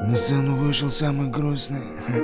На сцену вышел самый грустный.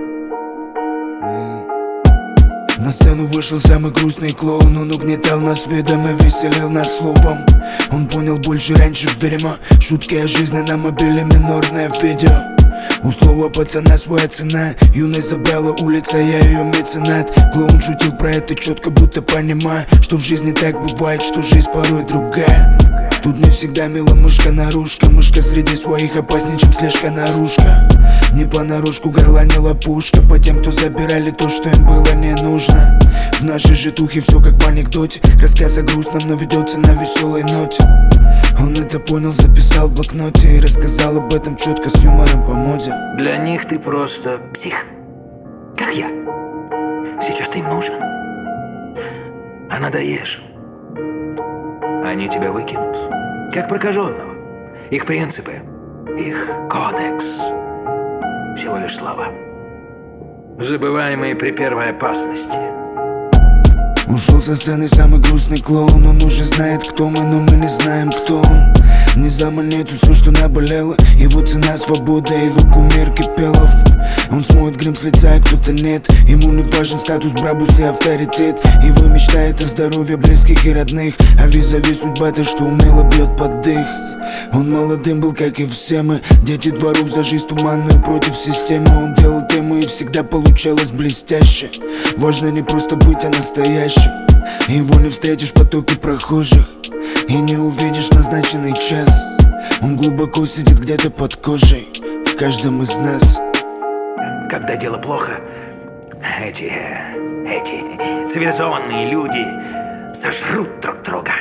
На сцену вышел самый грустный клоун. Он угнетал нас видом и веселил нас словом. Он понял больше раньше дерьма. Шутки о жизни на мобиле, минорное видео. У слова пацана своя цена. Юность забрала улица, я ее меценат. Клоун шутил про это четко, будто понимая, что в жизни так бывает, что жизнь порой другая. Тут не всегда мила мышка-нарушка. Мышка среди своих опаснее, чем слежка-наружка. Не понарошку горланила пушка по тем, кто забирали то, что им было не нужно. В нашей житухе все как в анекдоте. Рассказ о грустном, но ведется на веселой ноте. Он это понял, записал в блокноте и рассказал об этом четко с юмором по моде. Для них ты просто псих, как я. Сейчас ты им нужен, а надоешь, они тебя выкинут, как прокаженного. Их принципы, их кодекс — всего лишь слова, забываемые при первой опасности. Ушел со сцены самый грустный клоун. Он уже знает, кто мы, но мы не знаем, кто он. Не за монету все, что наболело. Его цена — свобода, его кумир Кипелов. Он смоет грим с лица, и кто-то нет. Ему не важен статус, брабус и авторитет. Его мечтает о здоровье близких и родных, а визави судьба то, что умело бьет под дых. Он молодым был, как и все мы. Дети дворов за жизнь туманную против системы. Он делал тему и всегда получалось блестяще. Важно не просто быть, а настоящим. Его не встретишь в потоке прохожих и не увидишь назначенный час. Он глубоко сидит где-то под кожей в каждом из нас. Когда дело плохо, эти цивилизованные люди сожрут друг друга.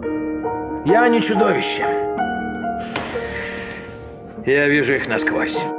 Я не чудовище. Я вижу их насквозь.